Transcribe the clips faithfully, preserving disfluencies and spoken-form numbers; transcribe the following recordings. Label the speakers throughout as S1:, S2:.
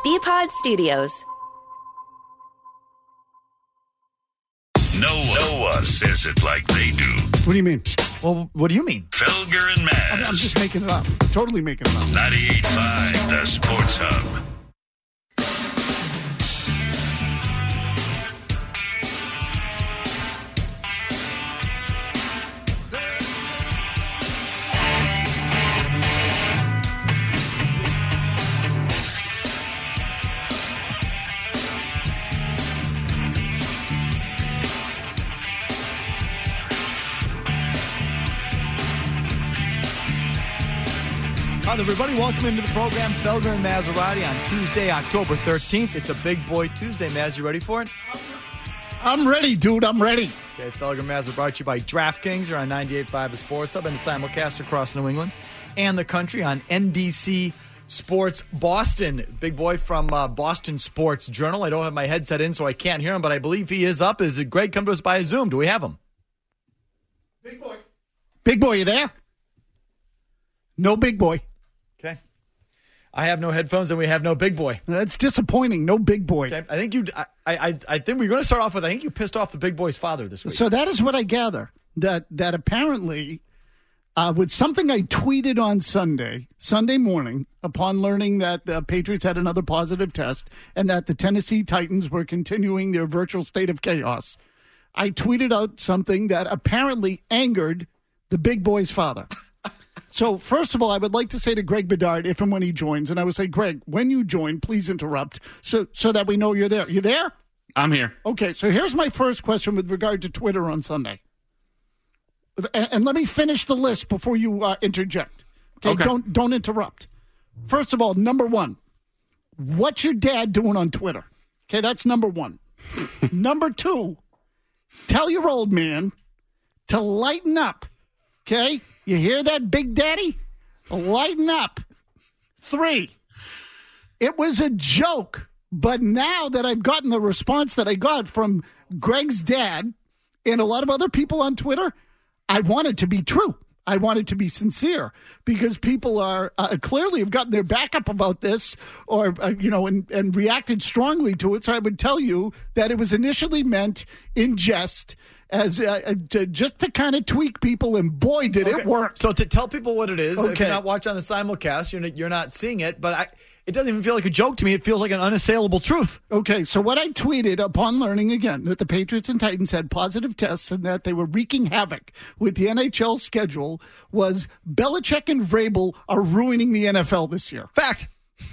S1: B-Pod Studios.
S2: No, no one says it like they do.
S3: What do you mean?
S4: Well, what do you mean?
S2: Felger and Maz.
S3: I'm, I'm just making it up. Totally making it up.
S2: ninety-eight point five, the Sports Hub.
S4: Hi, everybody. Welcome into the program, Felger and Maserati, on Tuesday, October thirteenth. It's a Big Boy Tuesday. Maz, you ready for it?
S3: I'm ready, dude. I'm ready.
S4: Okay, Felger and Maz are brought to you by DraftKings. You're on ninety-eight point five The Sports Hub and simulcast across New England and the country on N B C Sports Boston. Big Boy from uh, Boston Sports Journal. I don't have my headset in, so I can't hear him, but I believe he is up. Is it Greg come to us by Zoom? Do we have him?
S3: Big Boy. Big Boy, you there? No Big Boy.
S4: Okay. I have no headphones and we have no Big Boy.
S3: That's disappointing. No Big Boy.
S4: Okay. I think you. I, I. I think we're going to start off with. I think you pissed off the Big Boy's father this week.
S3: So that is what I gather. That that apparently, uh, with something I tweeted on Sunday, Sunday morning, upon learning that the Patriots had another positive test and that the Tennessee Titans were continuing their virtual state of chaos, I tweeted out something that apparently angered the Big Boy's father. So, first of all, I would like to say to Greg Bedard, if and when he joins, and I would say, Greg, when you join, please interrupt so so that we know you're there. You there?
S5: I'm here.
S3: Okay, so here's my first question with regard to Twitter on Sunday. And, and let me finish the list before you uh, interject. Okay,
S5: Okay.
S3: Don't, don't interrupt. First of all, number one, what's your dad doing on Twitter? Okay, that's number one. Number two, tell your old man to lighten up, okay? You hear that, Big Daddy? Lighten up. Three, it was a joke, but now that I've gotten the response that I got from Greg's dad and a lot of other people on Twitter, I want it to be true. I want it to be sincere because people are uh, clearly have gotten their back up about this or, uh, you know, and, and reacted strongly to it. So I would tell you that it was initially meant in jest as uh, to, just to kind of tweak people, and boy, did
S4: Okay.
S3: it work.
S4: So to tell people what it is, if
S3: Okay.
S4: you're not watching on the simulcast, you're not, you're not seeing it, but I, it doesn't even feel like a joke to me. It feels like an unassailable truth.
S3: Okay, so what I tweeted upon learning again that the Patriots and Titans had positive tests and that they were wreaking havoc with the N H L schedule was Belichick and Vrabel are ruining the N F L this year.
S4: Fact.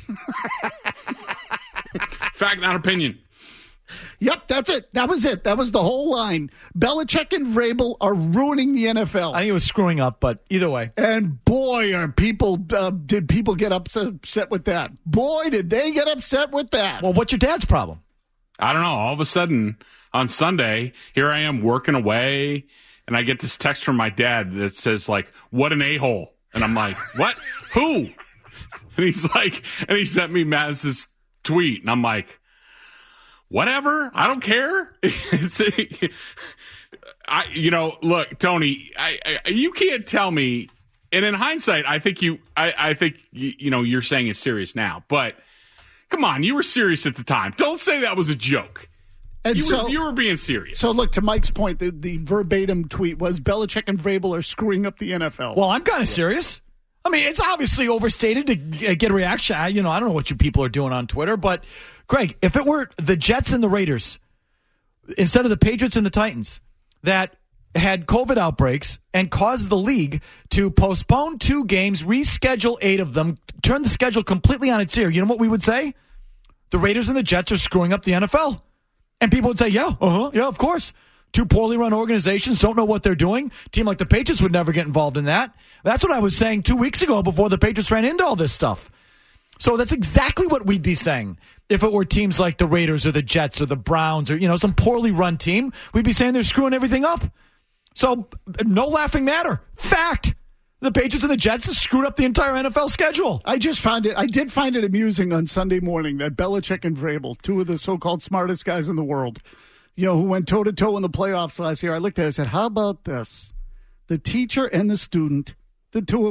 S5: Fact, not opinion.
S3: Yep, that's it. That was it. That was the whole line. Belichick and Vrabel are ruining the N F L.
S4: I think it was screwing up, but either way.
S3: And boy, are people uh, did people get upset, upset with that. Boy, did they get upset with that.
S4: Well, what's your dad's problem?
S5: I don't know. All of a sudden, on Sunday, here I am working away, and I get this text from my dad that says, like, what an a-hole. And I'm like, what? Who? And he's like, and he sent me Maz's tweet, and I'm like, whatever. I don't care. It's, I, you know, look, Tony, I, I, you can't tell me. And in hindsight, I think you, I, I think you, you know, you're saying it's serious now. But come on, you were serious at the time. Don't say that was a joke.
S3: And
S5: You,
S3: so,
S5: were, you were being serious.
S3: so look, to Mike's point, the, the verbatim tweet was Belichick and Vrabel are screwing up the N F L.
S4: Well, I'm kind of serious. I mean, it's obviously overstated to g- get a reaction. I, you know, I don't know what you people are doing on Twitter, but Greg, if it were the Jets and the Raiders instead of the Patriots and the Titans that had COVID outbreaks and caused the league to postpone two games, reschedule eight of them, turn the schedule completely on its ear, you know what we would say? The Raiders and the Jets are screwing up the N F L. And people would say, yeah, uh-huh, yeah, of course. Two poorly run organizations don't know what they're doing. A team like the Patriots would never get involved in that. That's what I was saying two weeks ago before the Patriots ran into all this stuff. So that's exactly what we'd be saying if it were teams like the Raiders or the Jets or the Browns or, you know, some poorly run team. We'd be saying they're screwing everything up. So no laughing matter. Fact. The Patriots and the Jets have screwed up the entire N F L schedule.
S3: I just found it, I did find it amusing on Sunday morning that Belichick and Vrabel, two of the so-called smartest guys in the world, you know, who went toe-to-toe in the playoffs last year, I looked at it and said, how about this? The teacher and the student, the two of them,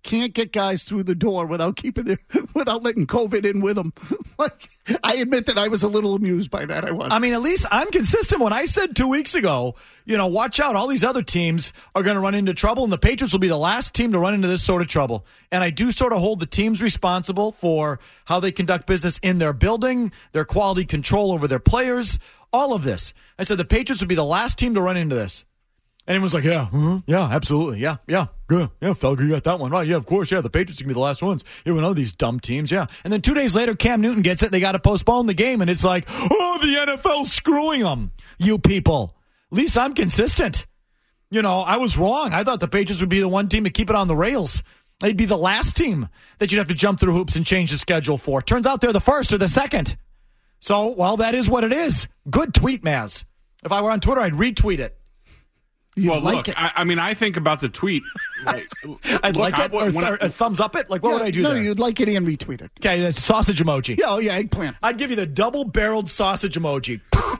S3: can't get guys through the door without keeping their, without letting COVID in with them. Like, I admit that I was a little amused by that. I was.
S4: I mean, at least I'm consistent. When I said two weeks ago, you know, watch out, all these other teams are going to run into trouble, and the Patriots will be the last team to run into this sort of trouble. And I do sort of hold the teams responsible for how they conduct business in their building, their quality control over their players, all of this. I said the Patriots would be the last team to run into this. And everyone's like, yeah, mm-hmm, yeah, absolutely, yeah, yeah, good, yeah, Felger, you got that one right, yeah, of course, yeah, the Patriots are going to be the last ones. Yeah, we know these dumb teams, yeah. And then two days later, Cam Newton gets it, they got to postpone the game, and it's like, oh, the N F L's screwing them, you people. At least I'm consistent. You know, I was wrong. I thought the Patriots would be the one team to keep it on the rails. They'd be the last team that you'd have to jump through hoops and change the schedule for. Turns out they're the first or the second. So, well, that is what it is. Good tweet, Maz. If I were on Twitter, I'd retweet it.
S3: You
S5: well,
S3: like
S5: look,
S3: it.
S5: I, I mean, I think about the tweet. Like,
S4: I'd
S5: look,
S4: like
S5: I,
S4: it, or,
S5: when I-
S4: th- or thumbs up it. Like, what
S3: Yeah,
S4: would I do
S3: no,
S4: there?
S3: you'd like it and retweet it.
S4: Okay, that's sausage emoji.
S3: Yeah, oh, yeah, eggplant.
S4: I'd give you the double-barreled sausage emoji.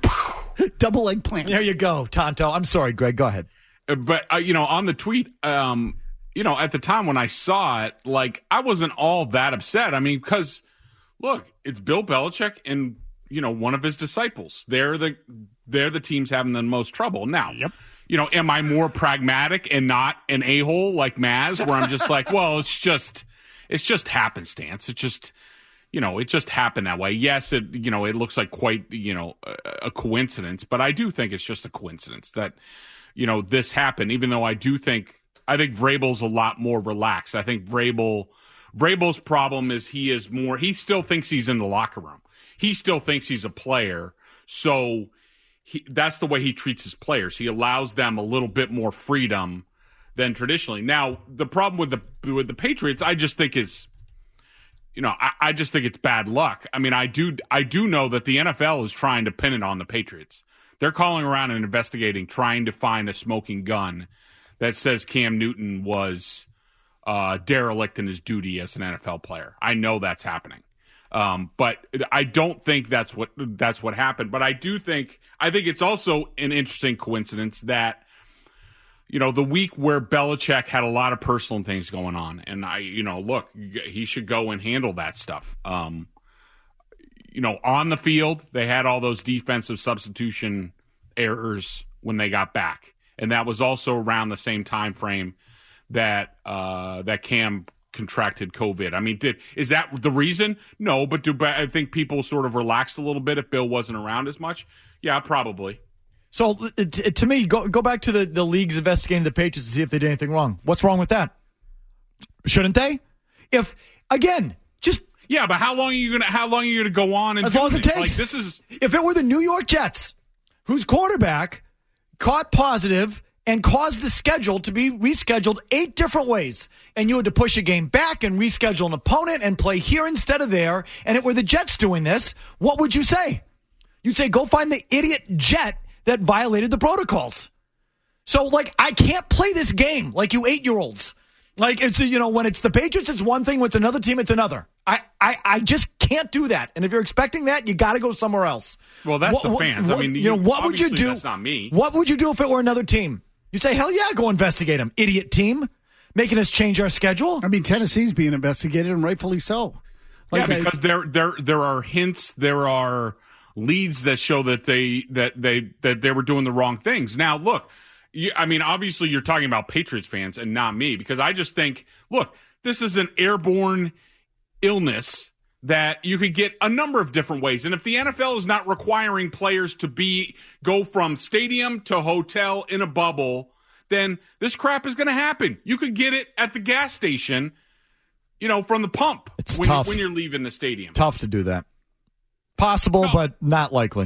S3: Double eggplant.
S4: There you go, Tonto. I'm sorry, Greg. Go ahead.
S5: but uh, you know, on the tweet, um, you know, at the time when I saw it, like I wasn't all that upset. I mean, because look, it's Bill Belichick and you know one of his disciples. They're the they're the teams having the most trouble now.
S3: Yep.
S5: You know, am I more pragmatic and not an a-hole like Maz, where I'm just like, well, it's just it's just happenstance. It just you know, it just happened that way. Yes, it you know, it looks like quite you know a, a coincidence, but I do think it's just a coincidence that you know this happened. Even though I do think I think Vrabel's a lot more relaxed. I think Vrabel Vrabel's problem is he is more. He still thinks he's in the locker room. He still thinks he's a player. So he, that's the way he treats his players. He allows them a little bit more freedom than traditionally. Now, the problem with the with the Patriots, I just think is, you know, I, I just think it's bad luck. I mean, I do I do know that the N F L is trying to pin it on the Patriots. They're calling around and investigating, trying to find a smoking gun that says Cam Newton was uh, derelict in his duty as an N F L player. I know that's happening. Um, but I don't think that's what that's what happened. But I do think I think it's also an interesting coincidence that you know the week where Belichick had a lot of personal things going on, and I you know look he should go and handle that stuff. Um, you know on the field they had all those defensive substitution errors when they got back, and that was also around the same time frame that uh, that Cam contracted COVID. I mean, did is that the reason? No, but do I think people sort of relaxed a little bit if Bill wasn't around as much? Yeah, probably.
S4: So t- to me, go go back to the, the leagues investigating the Patriots to see if they did anything wrong. What's wrong with that? Shouldn't they? If again, just
S5: yeah, but how long are you gonna how long are you gonna go on and
S4: as
S5: do
S4: long as it
S5: this?
S4: takes.
S5: Like, this is
S4: if it were the New York Jets, whose quarterback caught positive and caused the schedule to be rescheduled eight different ways, and you had to push a game back and reschedule an opponent and play here instead of there, and it were the Jets doing this, what would you say? You'd say, go find the idiot Jet that violated the protocols. So, like, I can't play this game like you eight-year-olds. Like, it's, you know, when it's the Patriots, it's one thing. When it's another team, it's another. I, I, I just can't do that. And if you're expecting that, you got to go somewhere else.
S5: well, that's
S4: What-
S5: the
S4: what-
S5: fans.
S4: what-
S5: I mean,
S4: you know, what would you
S5: obviously
S4: do?
S5: That's not me.
S4: What would you do if it were another team? You say, hell yeah, go investigate them. Idiot team. Making us change our schedule.
S3: I mean, Tennessee's being investigated, and rightfully so. Like,
S5: yeah,
S3: I-
S5: because there there there are hints, there are leads that show that they that they that they were doing the wrong things. Now, look, you, I mean, obviously, you're talking about Patriots fans and not me, because I just think, look, this is an airborne illness that you could get a number of different ways. And if the N F L is not requiring players to be go from stadium to hotel in a bubble, then this crap is going to happen. You could get it at the gas station, you know, from the pump
S4: It's
S5: when,
S4: tough.
S5: when you're leaving the stadium.
S4: Tough to do that. Possible,
S5: No.
S4: but not likely.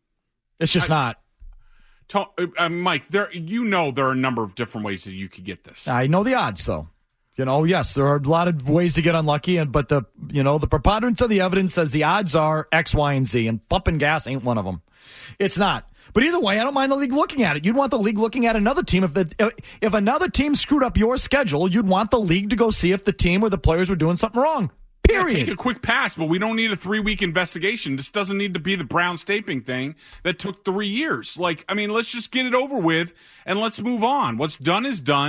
S4: It's just
S5: I-
S4: not.
S5: To, uh, Mike, there you know there are a number of different ways that you could get this.
S4: I know the odds, though. You know, yes, there are a lot of ways to get unlucky, and but the you know the preponderance of the evidence says the odds are X, Y, and Z, and pumping gas ain't one of them. It's not. But either way, I don't mind the league looking at it. You'd want the league looking at another team. If the if another team screwed up your schedule, you'd want the league to go see if the team or the players were doing something wrong.
S5: Yeah,
S4: Period.
S5: take a quick pass, but we don't need a three-week investigation. This doesn't need to be the Brown Staping thing that took three years. Like, I mean, let's just get it over with and let's move on. What's done is done,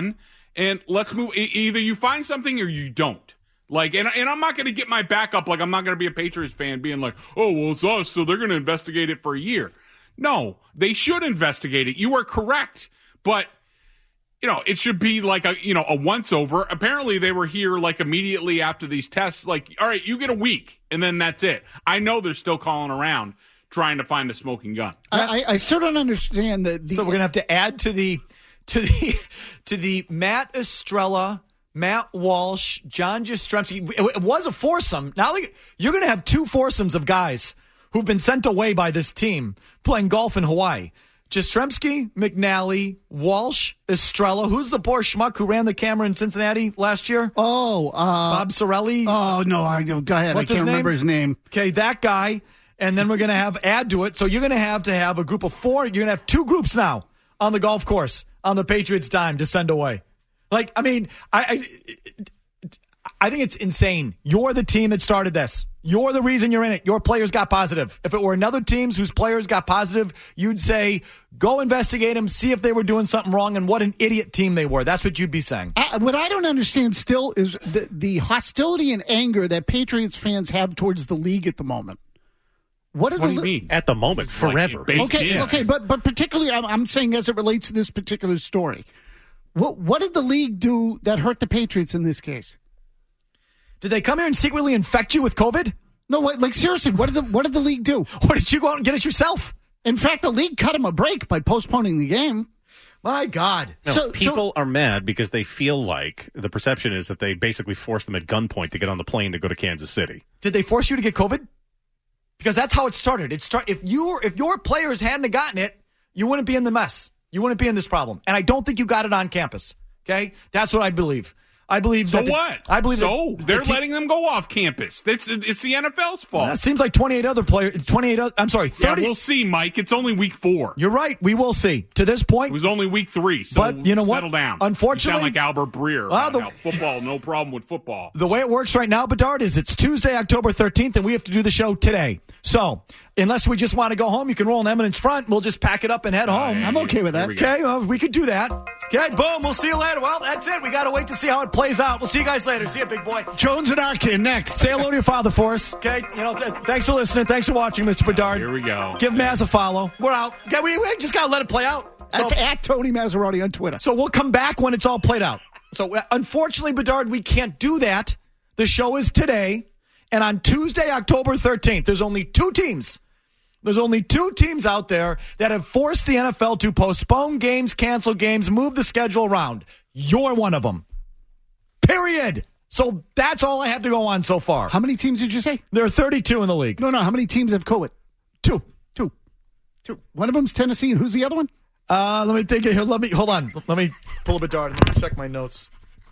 S5: and let's move. E- either you find something or you don't. Like, and, and I'm not going to get my back up. Like, I'm not going to be a Patriots fan being like, oh, well, it's us, so they're going to investigate it for a year. No, they should investigate it. You are correct. But, you know, it should be like a, you know, a once over. Apparently they were here like immediately after these tests. Like, all right, you get a week and then that's it. I know they're still calling around trying to find a smoking gun.
S3: I, I still don't understand the, the
S4: So we're going to have to add to the, to the, to the Matt Estrella, Matt Walsh, John Jastrzemski. It, it was a foursome. Now you're going to have two foursomes of guys who've been sent away by this team playing golf in Hawaii. Jastrzemski, McNally, Walsh, Estrella. Who's the poor schmuck who ran the camera in Cincinnati last year?
S3: Oh, uh,
S4: Bob Sorelli.
S3: Oh, no, I, go ahead.
S4: What's
S3: I can't
S4: his
S3: remember
S4: name?
S3: his name.
S4: Okay, that guy. And then we're going to have add to it. So you're going to have to have a group of four. You're going to have two groups now on the golf course on the Patriots' dime to send away. Like, I mean, I, I, I think it's insane. You're the team that started this. You're the reason you're in it. Your players got positive. If it were another teams whose players got positive, you'd say, go investigate them, see if they were doing something wrong, and what an idiot team they were. That's what you'd be saying.
S3: I, what I don't understand still is the, the hostility and anger that Patriots fans have towards the league at the moment. What,
S5: What do you mean?
S1: At the moment, forever.
S5: Like,
S3: Okay,
S5: yeah.
S3: okay, but but particularly, I'm, I'm saying as it relates to this particular story, what what did the league do that hurt the Patriots in this case?
S4: Did they come here and secretly infect you with COVID?
S3: No, what, like seriously, what did the what did the league do?
S4: Or did you go out and get it yourself?
S3: In fact, the league cut him a break by postponing the game.
S4: My God.
S1: No,
S3: So-
S1: people
S3: so-
S1: are mad because they feel like the perception is that they basically forced them at gunpoint to get on the plane to go to Kansas City.
S4: Did they force you to get COVID? Because that's how it started. It start if you if your players hadn't have gotten it, you wouldn't be in the mess. You wouldn't be in this problem. And I don't think you got it on campus. Okay, that's what I believe. I believe.
S5: So
S4: that the,
S5: what?
S4: I believe.
S5: So
S4: that
S5: they're
S4: the te-
S5: letting them go off campus. It's, it's the N F L's fault.
S4: That seems like twenty-eight other players. twenty-eight. Other, I'm sorry.
S5: Yeah,
S4: thirty.
S5: we'll see, Mike. It's only week four.
S4: You're right. We will see. To this point,
S5: It was only week three, so
S4: But you know what?
S5: settle down.
S4: Unfortunately-
S5: you sound like Albert Breer.
S4: Well,
S5: about
S4: the-
S5: how football, no problem with football.
S4: the way it works right now, Bedard, is it's Tuesday, October thirteenth, and we have to do the show today. So, unless we just want to go home, you can roll an Eminence front. We'll just pack it up and head home.
S5: yeah,
S3: I'm okay with
S5: There
S3: that.
S5: we go.
S4: Okay, well, we could do that. Okay, boom. We'll see you later. Well, that's it. We got to wait to see how it plays out. We'll see you guys later. See you, big boy.
S3: Jones and Arkin next.
S4: Say hello to your father for us. Okay, you know. Th- thanks for listening. Thanks for watching, Mister Bedard.
S5: Here we go.
S4: Give Maz a follow. We're out. Okay, we, we just got to let it play out.
S3: That's
S4: So,
S3: at Tony Maserati on Twitter.
S4: so we'll come back when it's all played out. So uh, unfortunately, Bedard, we can't do that. The show is today, and on Tuesday, October thirteenth, there's only two teams. There's only two teams out there that have forced the N F L to postpone games, cancel games, move the schedule around. You're one of them. Period. So that's all I have to go on so far.
S3: How many teams did you say?
S4: There are thirty-two in the league.
S3: No, no. How many teams have COVID?
S4: Two.
S3: Two. Two. One of them's Tennessee, and who's the other one?
S4: Uh, let me think it here. Let me hold on. Let me pull a Bedard and let me check my notes.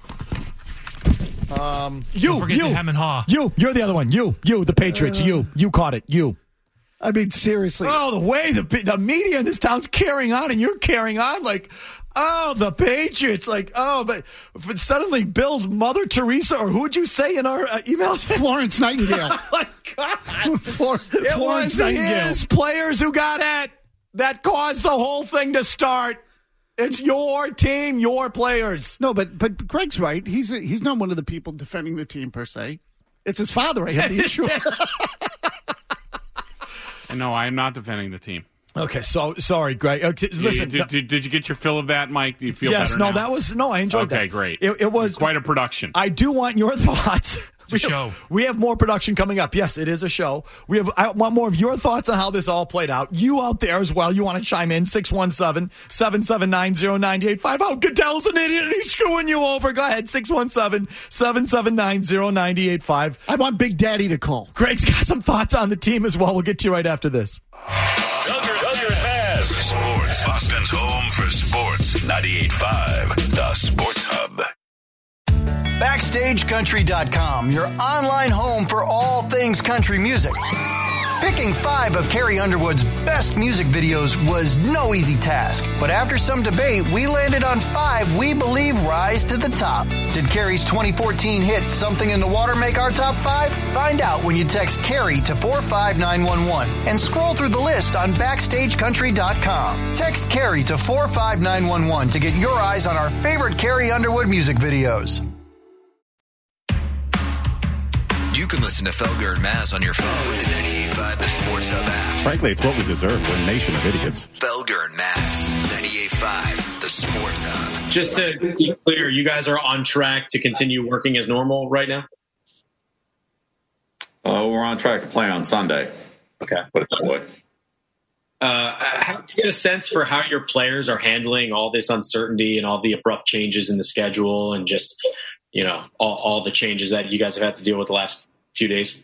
S4: Um, you,
S6: Don't forget
S4: you,
S6: to hem and haw.
S4: you, you're the other one. You, you, the Patriots. you, you caught it. You.
S3: I mean, seriously.
S4: Oh, the way the the media in this town's carrying on, and you're carrying on like, oh, the Patriots, like, oh, but, but suddenly Bill's Mother Teresa, or who would you say in our uh, emails?
S3: Florence Nightingale.
S4: Oh my God,
S3: Flor-
S4: it
S3: Florence
S4: was
S3: Nightingale.
S4: his players who got it that caused the whole thing to start. It's your team, your players.
S3: No, but but Greg's right. He's a, he's not one of the people defending the team per se. It's his father. I have the issue.
S5: No, I am not defending the team.
S4: Okay, so sorry, Greg. Okay, listen,
S5: did, did, did you get your fill of that, Mike? Do you feel
S4: yes,
S5: better
S4: no,
S5: now?
S4: that was no. I enjoyed that.
S5: Okay, great.
S4: It, it was
S5: quite a production.
S4: I do want your thoughts.
S6: It's a show.
S4: We have more production coming up. Yes, it is a show. We have. I want more of your thoughts on how this all played out. You out there as well. You want to chime in? six one seven, seven seven nine, zero nine eight five. Oh, Goodell's an idiot and he's screwing you over. Go ahead. six one seven, seven seven nine, zero nine eight five.
S3: I want Big Daddy to call.
S4: Greg's got some thoughts on the team as well. We'll get to you right after this.
S2: Duggar, Duggar has sports. Boston's home for sports. ninety-eight point five, the Sports Hub.
S7: Backstage Country dot com, your online home for all things country music.
S6: Picking five of Carrie Underwood's best music videos was no easy task, but after some debate, we landed on five we believe rise to the top. Did Carrie's twenty fourteen hit Something in the Water make our top five? Find out when you text Carrie to four five nine one one and scroll through the list on backstage country dot com. Text Carrie to four five nine one one to get your eyes on our favorite Carrie Underwood music videos.
S7: You can listen to Felger and Maz on your phone with the ninety-eight point five The Sports Hub app.
S1: Frankly, it's what we deserve. We're a nation of idiots.
S7: Felger and Maz, ninety-eight point five The Sports Hub.
S8: Just to be clear, you guys are on track to continue working as normal right now?
S9: Uh, we're on track to play on Sunday.
S8: Okay.
S9: Put it that way.
S8: Uh, how do you get a sense for how your players are handling all this uncertainty and all the abrupt changes in the schedule and just, you know, all, all the changes that you guys have had to deal with the last few days?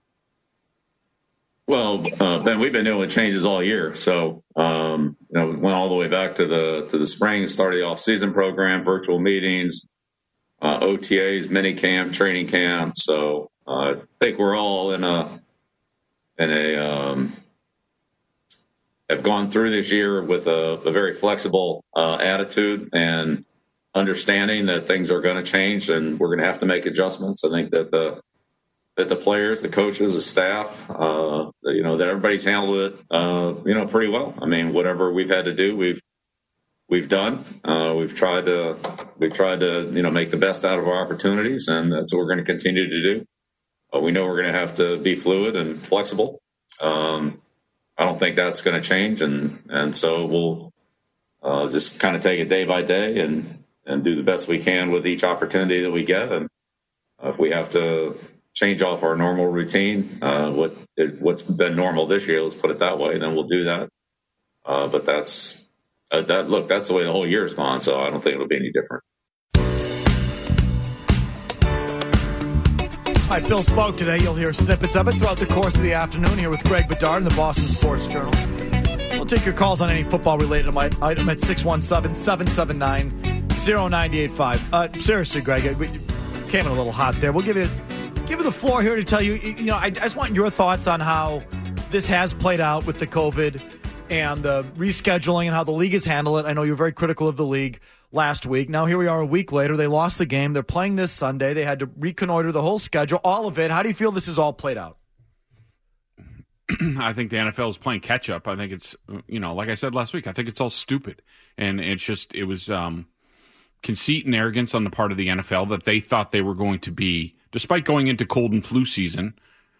S9: Well, uh, Ben, we've been dealing with changes all year. So, um, you know, we went all the way back to the to the spring, start of the off-season program, virtual meetings, uh, O T As, mini camp, training camp. So uh, I think we're all in a in a um, have gone through this year with a, a very flexible uh, attitude and understanding that things are going to change and we're going to have to make adjustments. I think that the that the players, the coaches, the staff, uh, you know, that everybody's handled it, uh, you know, pretty well. I mean, whatever we've had to do, we've we've done. Uh, we've tried to we've tried to you know make the best out of our opportunities, and that's what we're going to continue to do. Uh, we know we're going to have to be fluid and flexible. Um, I don't think that's going to change, and and so we'll uh, just kind of take it day by day and and do the best we can with each opportunity that we get. And uh, if we have to change off our normal routine, uh, what what's been normal this year, let's put it that way, then we'll do that. Uh, but that's uh, that. Look, that's the way the whole year has gone, so I don't think it'll be any different.
S4: All right, Bill spoke today. You'll hear snippets of it throughout the course of the afternoon here with Greg Bedard in the Boston Sports Journal. We'll take your calls on any football-related item at six one seven, seven seven nine, zero nine eight five. Uh, seriously, Greg, we came in a little hot there. We'll give you give you the floor here to tell you, you know, I, I just want your thoughts on how this has played out with the COVID and the rescheduling and how the league has handled it. I know you were very critical of the league last week. Now here we are a week later. They lost the game. They're playing this Sunday. They had to reconnoiter the whole schedule, all of it. How do you feel this is all played out?
S5: I think the N F L is playing catch up. I think it's, you know, like I said last week, I think it's all stupid. And it's just, it was um, conceit and arrogance on the part of the N F L that they thought they were going to be, despite going into cold and flu season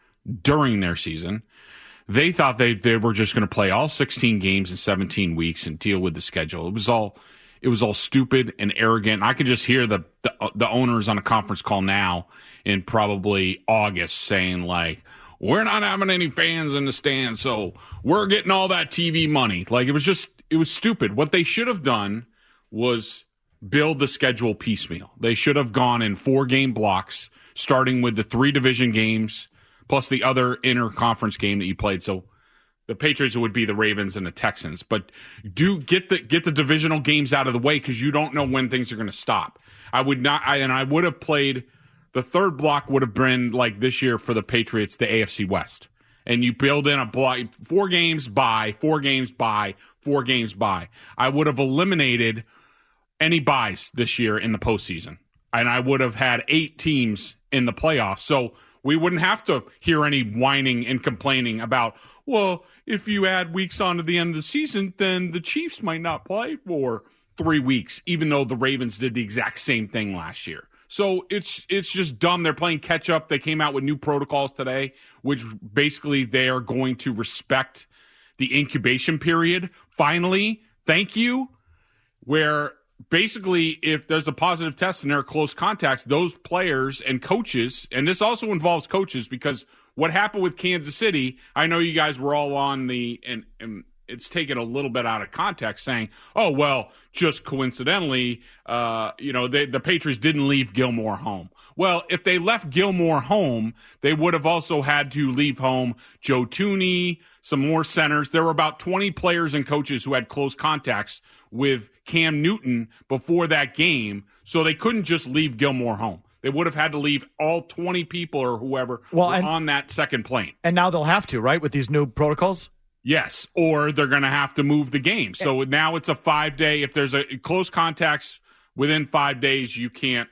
S5: during their season, they thought they, they were just going to play all sixteen games in seventeen weeks and deal with the schedule. It was all, it was all stupid and arrogant. I could just hear the, the, the owners on a conference call now in probably August saying like, we're not having any fans in the stands, so we're getting all that T V money. Like, it was just, it was stupid. What they should have done was build the schedule piecemeal. They should have gone in four-game blocks, starting with the three division games, plus the other inter-conference game that you played. So the Patriots would be the Ravens and the Texans. But do get the get the divisional games out of the way because you don't know when things are going to stop. I would not, I, and I would have played... The third block would have been like this year for the Patriots, the A F C West. And you build in a block, four games by, four games by, four games by. I would have eliminated any buys this year in the postseason. And I would have had eight teams in the playoffs. So we wouldn't have to hear any whining and complaining about, well, if you add weeks on to the end of the season, then the Chiefs might not play for three weeks, even though the Ravens did the exact same thing last year. So it's it's just dumb. They're playing catch up. They came out with new protocols today, which basically they are going to respect the incubation period. Finally, thank you, where basically if there's a positive test and there are close contacts, those players and coaches, and this also involves coaches because what happened with Kansas City, I know you guys were all on the, and, and it's taken a little bit out of context saying, oh, well, just coincidentally, uh, you know, they, the Patriots didn't leave Gilmore home. Well, if they left Gilmore home, they would have also had to leave home Joe Thuney, some more centers. There were about twenty players and coaches who had close contacts with Cam Newton before that game, so they couldn't just leave Gilmore home. They would have had to leave all twenty people or whoever
S4: Well,
S5: were
S4: and-
S5: on that second plane.
S4: And now they'll have to, right, with these new protocols?
S5: Yes, or they're going to have to move the game. So now it's a five-day. If there's a close contacts within five days, you can't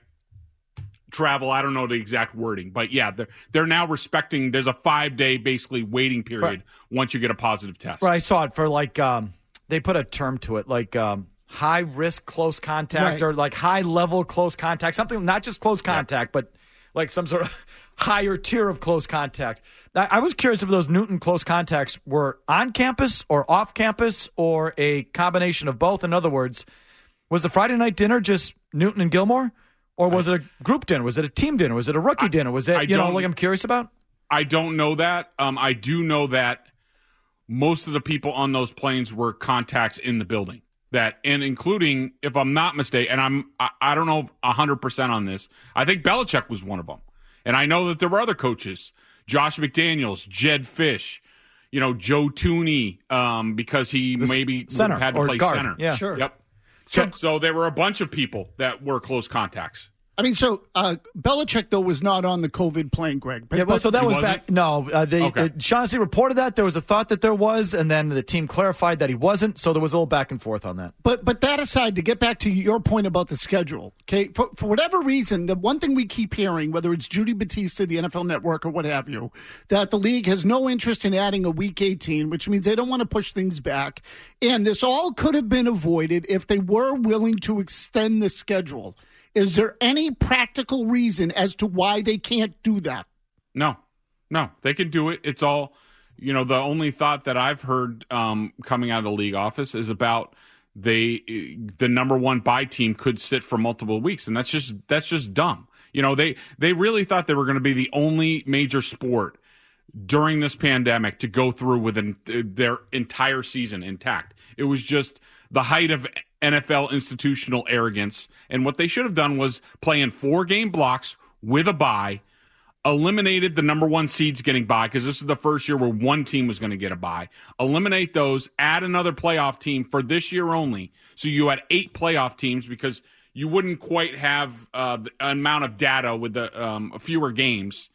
S5: travel. I don't know the exact wording, but yeah, they're they're now respecting. There's a five-day basically waiting period
S4: Right.
S5: once you get a positive test.
S4: Right, I saw it for like um, they put a term to it, like um, high risk close contact
S3: Right.
S4: or like high level close contact, something not just close contact, but like some sort of higher tier of close contact. I, I was curious if those Newton close contacts were on campus or off campus or a combination of both. In other words, was the Friday night dinner just Newton and Gilmore, or was it a group dinner? Was it a team dinner? Was it a rookie
S5: I,
S4: dinner? Was it
S5: I
S4: you know
S5: don't-
S4: like I'm curious about?
S5: I don't know that. Um, I do know that most of the people on those planes were contacts in the building. That and including, if I'm not mistaken, and I'm I, I don't know a hundred percent on this. I think Belichick was one of them, and I know that there were other coaches, Josh McDaniels, Jed Fish, you know, Joe Tooney, um, because he
S4: The
S5: maybe would
S4: center
S5: have had to
S4: or
S5: play
S4: guard.
S5: center.
S4: Yeah.
S3: Sure.
S5: Yep.
S3: So-
S5: So there were a bunch of people that were close contacts.
S3: I mean, so uh, Belichick, though, was not on the COVID plane, Greg. But,
S4: Yeah, well,
S3: but-
S4: so that
S5: He
S4: was
S5: wasn't?
S4: back. No, uh, they,
S5: Okay.
S4: uh, Shaughnessy reported that there was a thought that there was, and then the team clarified that he wasn't. So there was a little back and forth on that.
S3: But but that aside, to get back to your point about the schedule, okay, for, for whatever reason, the one thing we keep hearing, whether it's Judy Batista, the N F L Network, or what have you, that the league has no interest in adding a week eighteen, which means they don't want to push things back. And this all could have been avoided if they were willing to extend the schedule. Is there any practical reason as to why they can't do that?
S5: No, no, they can do it. It's all, you know, the only thought that I've heard um, coming out of the league office is about they, the number one bye team could sit for multiple weeks. And that's just, that's just dumb. You know, they, they really thought they were going to be the only major sport during this pandemic to go through with an, their entire season intact. It was just the height of N F L institutional arrogance. And what they should have done was play in four game blocks with a bye, eliminated the number one seeds getting bye, because this is the first year where one team was going to get a bye. Eliminate those, add another playoff team for this year only. So you had eight playoff teams because you wouldn't quite have uh, the amount of data with the um, fewer games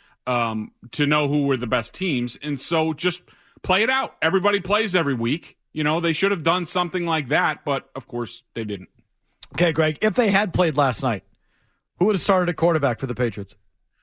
S5: um, to know who were the best teams. And so just play it out. Everybody plays every week. You know, they should have done something like that, but of course they didn't.
S4: Okay, Greg, if they had played last night, who would have started at quarterback for the Patriots?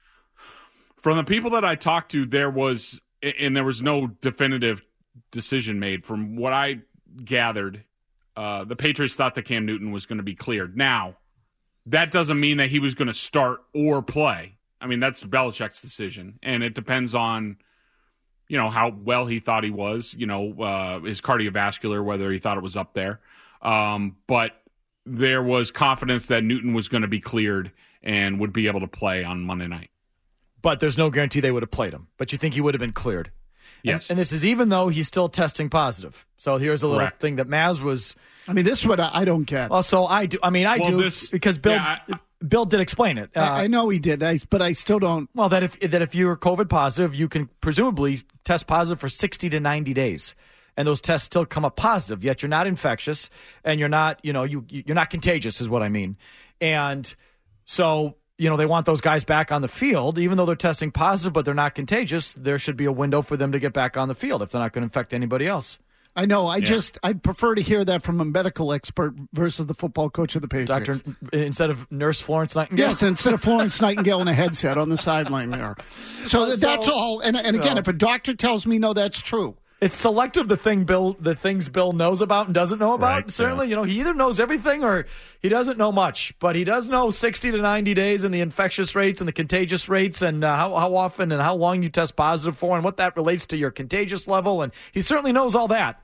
S5: From the people that I talked to, there was, and there was no definitive decision made. From what I gathered, uh, the Patriots thought that Cam Newton was going to be cleared. Now, that doesn't mean that he was going to start or play. I mean, that's Belichick's decision, and it depends on, you know, how well he thought he was, you know, uh, his cardiovascular, whether he thought it was up there. Um, but there was confidence that Newton was going to be cleared and would be able to play on Monday night.
S4: But there's no guarantee they would have played him. But you think he would have been cleared.
S5: Yes.
S4: And, and this is even though he's still testing positive. So here's a little
S5: Correct.
S4: thing that Maz was.
S3: I mean, this is what I, I don't get.
S4: Well, so I do. I mean, I
S5: Well,
S4: do
S5: this-
S4: because Bill
S5: yeah, I-
S4: Bill did explain it. Uh,
S3: I, I know he did, I, but I still don't.
S4: Well, that if that if you're COVID positive, you can presumably test positive for sixty to ninety days, and those tests still come up positive. Yet you're not infectious, and you're not, you know, you you're not contagious, is what I mean. And so, you know, they want those guys back on the field, even though they're testing positive, but they're not contagious. There should be a window for them to get back on the field if they're not going to infect anybody else.
S3: I know. I just I prefer to hear that from a medical expert versus the football coach of the Patriots.
S4: Doctor, instead of Nurse Florence Nightingale.
S3: Yes, instead of Florence Nightingale in a headset on the sideline there. So
S4: So,
S3: that's all. And, and again,
S4: no.
S3: if a doctor tells me no, that's true.
S4: It's selective the thing Bill the things Bill knows about and doesn't know about.
S5: Right,
S4: Certainly, you know, he either knows everything or he doesn't know much. But he does know sixty to ninety days and the infectious rates and the contagious rates and uh, how, how often and how long you test positive for and what that relates to your contagious level. And he certainly knows all that.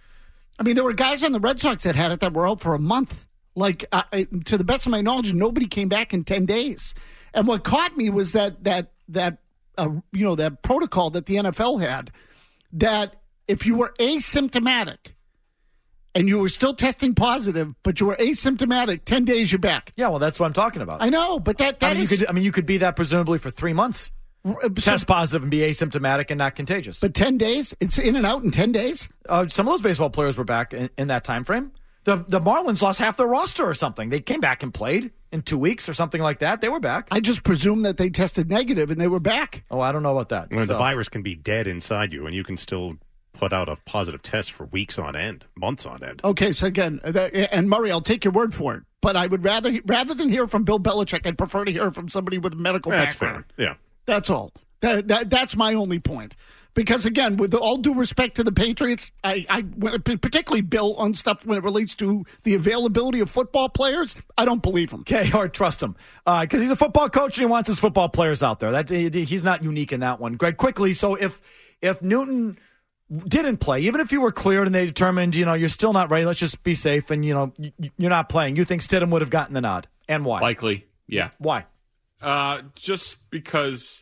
S3: I mean, there were guys on the Red Sox that had it that were out for a month. Like, uh, I, to the best of my knowledge, nobody came back in ten days. And what caught me was that that that uh, you know that protocol that the N F L had, that if you were asymptomatic and you were still testing positive, but you were asymptomatic, ten days you're back.
S4: Yeah, well, that's what I'm talking about.
S3: I know, but that that
S4: I mean,
S3: is
S4: you could, I mean, you could be that presumably for three months.
S3: uh, so-
S4: Test positive and be asymptomatic and not contagious.
S3: but ten days, it's in and out in ten days.
S4: Uh, some of those baseball players were back in, in that time frame. The the Marlins lost half their roster or something. They came back and played. in two weeks or something like that. They were back.
S3: I just presume that they tested negative and they were back.
S4: Oh, I don't know about that.
S1: Well,
S4: So-
S1: the virus can be dead inside you, and you can still put out a positive test for weeks on end, months on end.
S3: Okay, so again, that, and Murray, I'll take your word for it. But I would rather rather than hear from Bill Belichick, I'd prefer to hear from somebody with a medical
S1: That's
S3: background.
S1: fair. Yeah.
S3: That's all. That, that that's my only point. Because again, with all due respect to the Patriots, I, I particularly Bill on stuff when it relates to the availability of football players, I don't believe him.
S4: Okay, hard trust him because uh, he's a football coach and he wants his football players out there. That he's not unique in that one. Greg, quickly. So if if Newton didn't play, even if you were cleared and they determined, you know, you're still not ready, let's just be safe, and you know, you're not playing, you think Stidham would have gotten the nod, and why?
S5: Likely, yeah.
S4: Why?
S5: Uh, just because,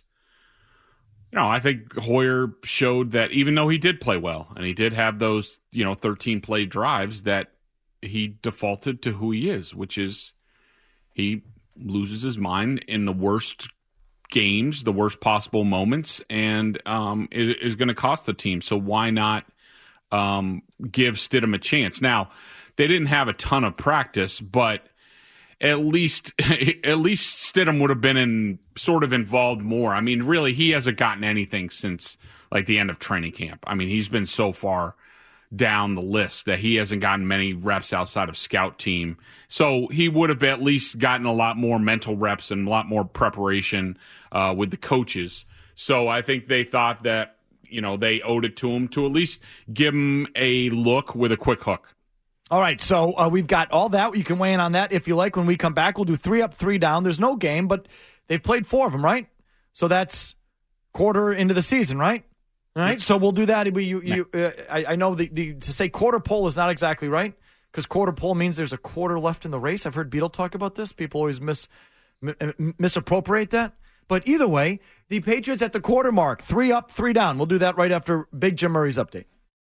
S5: you know, I think Hoyer showed that even though he did play well and he did have those, you know, thirteen play drives, that he defaulted to who he is, which is he loses his mind in the worst games, the worst possible moments, and um, it is going to cost the team. So why not um, give Stidham a chance? Now, they didn't have a ton of practice, but at least at least Stidham would have been in sort of involved more. I mean, really, he hasn't gotten anything since like the end of training camp. I mean, he's been so far down the list that he hasn't gotten many reps outside of scout team. So he would have at least gotten a lot more mental reps and a lot more preparation uh, with the coaches. So I think they thought that, you know, they owed it to him to at least give him a look with a quick hook.
S4: All right, so uh, we've got all that. You can weigh in on that if you like. When we come back, we'll do three up, three down. There's no game, but they've played four of them, right? So that's quarter into the season, right? All right, so we'll do that. We, you, you, uh, I, I know the, the to say quarter pole is not exactly right because quarter pole means there's a quarter left in the race. I've heard Beetle talk about this. People always mis, m- misappropriate that. But either way, the Patriots at the quarter mark, three up, three down. We'll do that right after Big Jim Murray's update.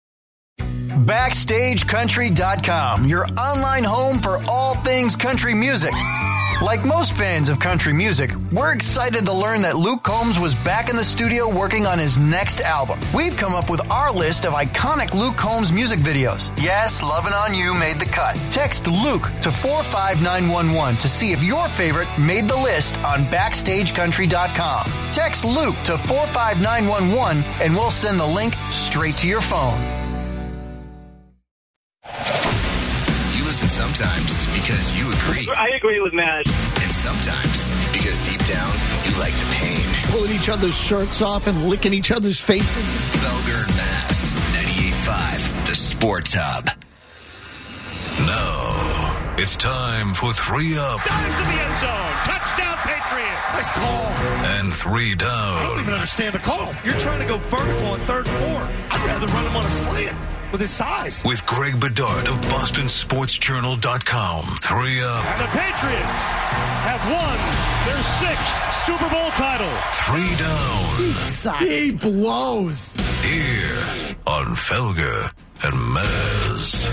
S6: Backstage Country dot com, your online home for all things country music. Like most fans of country music, we're excited to learn that Luke Combs was back in the studio working on his next album. We've come up with our list of iconic Luke Combs music videos. Yes, Lovin' On You made the cut. Text Luke to four five nine one one to see if your favorite made the list on Backstage Country dot com. Text Luke to four five nine one one and we'll send the link straight to your phone.
S7: You listen sometimes because you agree.
S10: I agree with Matt.
S7: And sometimes because deep down, you like the pain.
S3: Pulling each other's shirts off and licking each other's faces.
S7: Felger and Mass, ninety-eight point five, the Sports Hub.
S2: Now, it's time for three up.
S11: Dives to the end zone. Touchdown, Patriots. Nice call.
S2: And three down.
S11: I don't even understand the call. You're trying to go vertical on third and four. I'd rather run him on a slant with his size.
S2: With Greg Bedard of Boston Sports Journal dot com. Three up.
S11: And the Patriots have won their sixth Super Bowl title.
S2: Three down.
S3: He sucks.
S4: He blows.
S2: Here on Felger and Maz.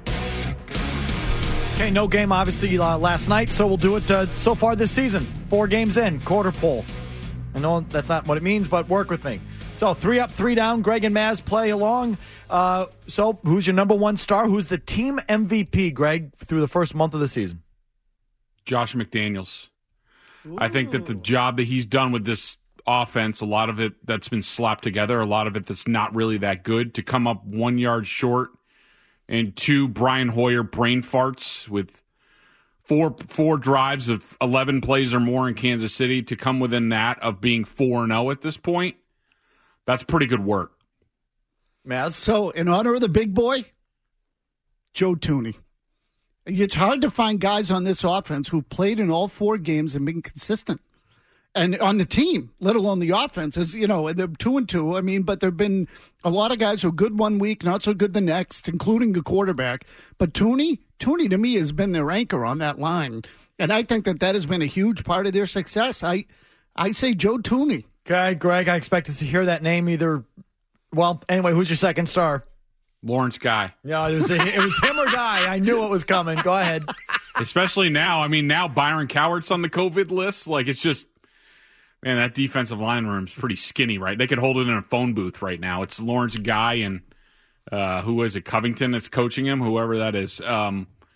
S4: Okay, no game obviously uh, last night, so we'll do it uh, so far this season. Four games in, quarter pole. I know that's not what it means, but work with me. So three up, three down. Greg and Maz play along. Uh, so who's your number one star? Who's the team M V P, Greg, through the first month of the season?
S5: Josh McDaniels. Ooh. I think that the job that he's done with this offense, a lot of it that's been slapped together, a lot of it that's not really that good, to come up one yard short, and two Brian Hoyer brain farts with four four drives of eleven plays or more in Kansas City to come within that of being four and oh at this point. That's pretty good work.
S4: Maz?
S3: So, in honor of the big boy, Joe Thuney. It's hard to find guys on this offense who played in all four games and been consistent. And on the team, let alone the offense, is, you know, they're two and two. I mean, but there have been a lot of guys who are good one week, not so good the next, including the quarterback. But Thuney, Thuney to me has been their anchor on that line. And I think that that has been a huge part of their success. I, I say Joe Thuney.
S4: Okay, Greg, I expect us to hear that name either. Well, anyway, who's your second star?
S5: Lawrence Guy.
S4: Yeah, it was, a, it was him or Guy. I knew it was coming. Go ahead.
S5: Especially now. I mean, now Byron Cowart's on the COVID list. Like, it's just, man, that defensive line room's pretty skinny, right? They could hold it in a phone booth right now. It's Lawrence Guy and uh, who is it? Covington that's coaching him, whoever that is. Um,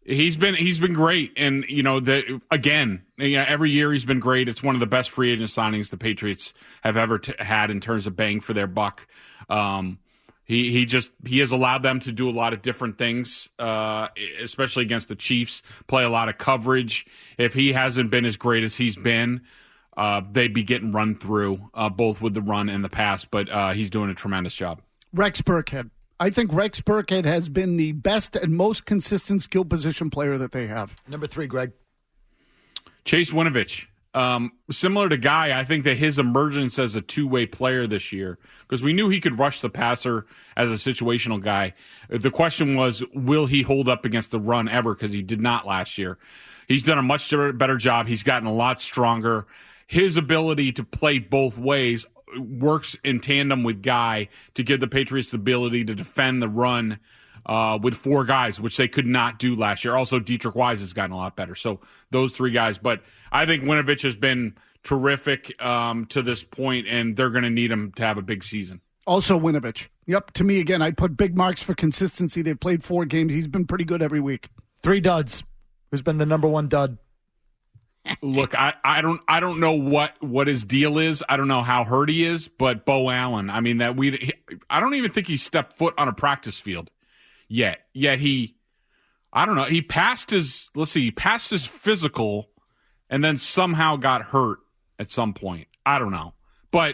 S5: He's been he's been great, and you know the again, you know, every year he's been great. It's one of the best free agent signings the Patriots have ever t- had in terms of bang for their buck. Um, he he just he has allowed them to do a lot of different things, uh, especially against the Chiefs. Play a lot of coverage. If he hasn't been as great as he's been, uh, they'd be getting run through uh, both with the run and the pass. But uh, he's doing a tremendous job.
S3: Rex Burkhead. I think Rex Burkhead has been the best and most consistent skill position player that they have.
S4: Number three, Greg.
S5: Chase Winovich. Um, similar to Guy, I think that his emergence as a two-way player this year, because we knew he could rush the passer as a situational guy. The question was, will he hold up against the run ever? Because he did not last year. He's done a much better job. He's gotten a lot stronger. His ability to play both ways works in tandem with Guy to give the Patriots the ability to defend the run uh, with four guys, which they could not do last year. Also, Dietrich Wise has gotten a lot better. So those three guys. But I think Winovich has been terrific um, to this point, and they're going to need him to have a big season.
S3: Also, Winovich. Yep, to me, again, I'd put big marks for consistency. They've played four games. He's been pretty good every week.
S4: Three duds. Who's been the number one dud?
S5: Look, I, I don't I don't know what, what his deal is. I don't know how hurt he is, but Bo Allen, I mean that we I don't even think he stepped foot on a practice field yet. Yet he I don't know, he passed his let's see, he passed his physical and then somehow got hurt at some point. I don't know. But